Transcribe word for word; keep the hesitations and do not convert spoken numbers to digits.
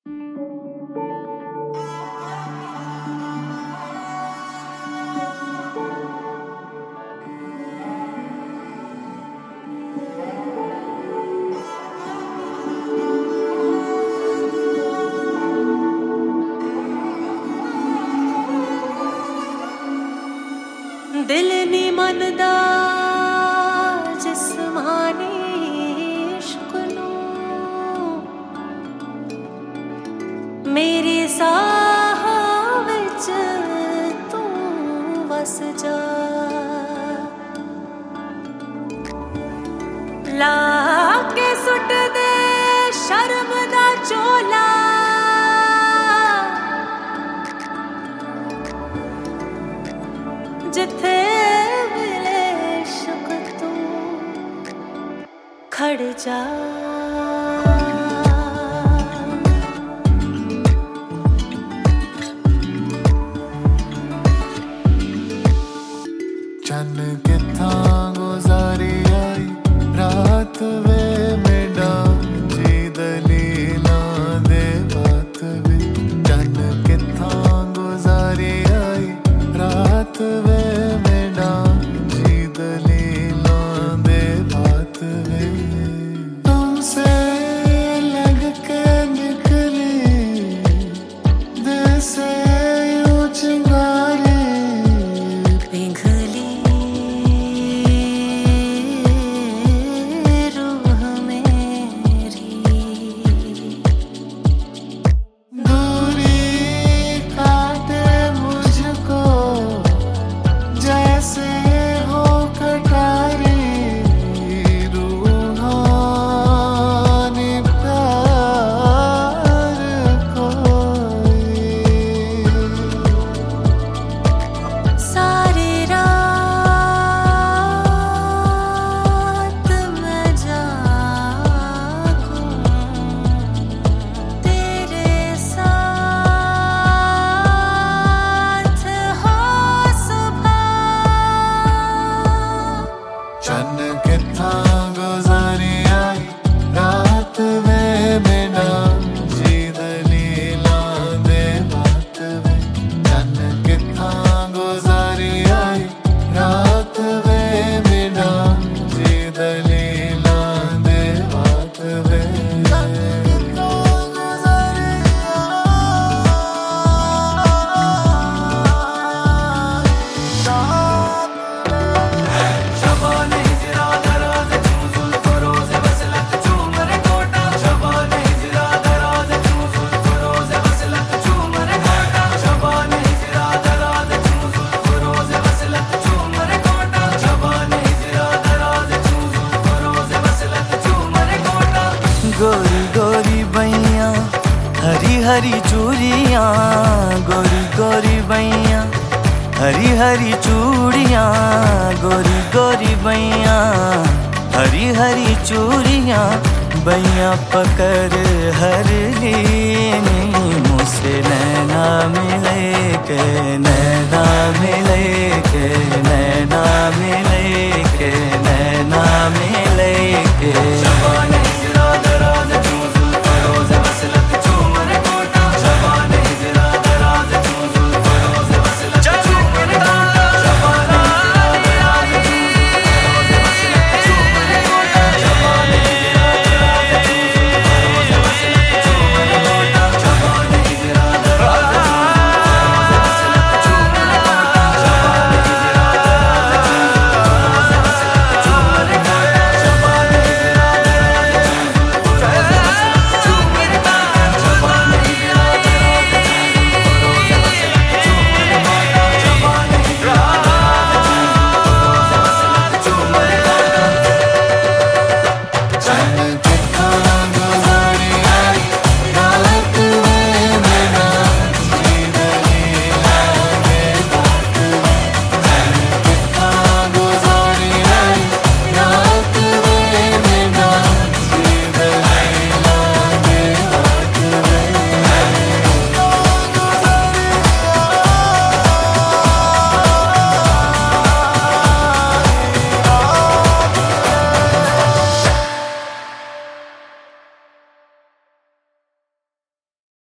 दिल नी मनदा जिस्मानी इश्क नू, मेरे साह विच तू वस जा। ला के सुट दे शर्म दा चोला, जिथे मिले इश्क तू खड़ जा। चन किथा गुजारी आई रात वे मेरा जी दलीला दे बात वे। चन किथा गुजारी आई रात वे मेरा जी दलीला दे बात वे। तुमसे लग के निकली दिल से यूं चिंगारी, पिघली रूह मेरी। दूरी काटे मुझको जैसे हो कटारी, रूहानी प्यार कोई। सारी रात मैं जागूं तेरे साथ हो सुबह। चन किथा गुजारी आई रात वे मेरा जी दलीला दे बात वे। चन किथा गुजारी आई रात वे मेरा जी दलीला दे बात वे। गोरी गोरी बैया हरी हरी चूड़ियाँ, गोरी गोरी बैया हरी हरी चूड़ियाँ, गोरी गोरी बैया हरी हरी चूड़ियाँ। बैया पकड़ हर लीनी मुझसे नैना मिले के नैना मिले।